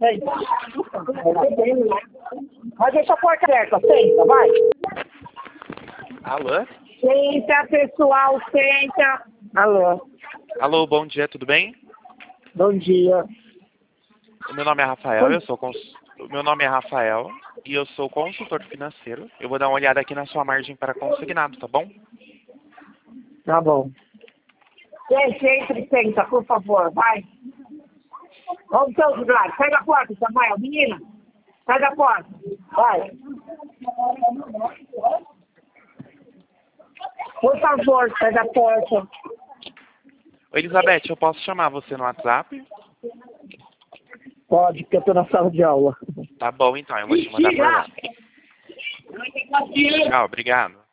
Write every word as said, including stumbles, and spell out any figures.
Senta. Mas deixa a porta aberta, senta, vai. Alô? Senta, pessoal, senta. Alô. Alô, bom dia, tudo bem? Bom dia. O meu nome é Rafael, eu sou cons... o meu nome é Rafael e eu sou consultor financeiro. Eu vou dar uma olhada aqui na sua margem para consignado, tá bom? Tá bom. Gente, entre e senta, por favor, vai. Vamos todos lá. Sai da porta, Samuel. Menina, sai da porta. Vai. Por favor, sai da porta. Oi, Elizabeth, eu posso chamar você no WhatsApp? Pode, porque eu tô na sala de aula. Tá bom, então, eu vou te mandar por lá. Tchau, obrigado.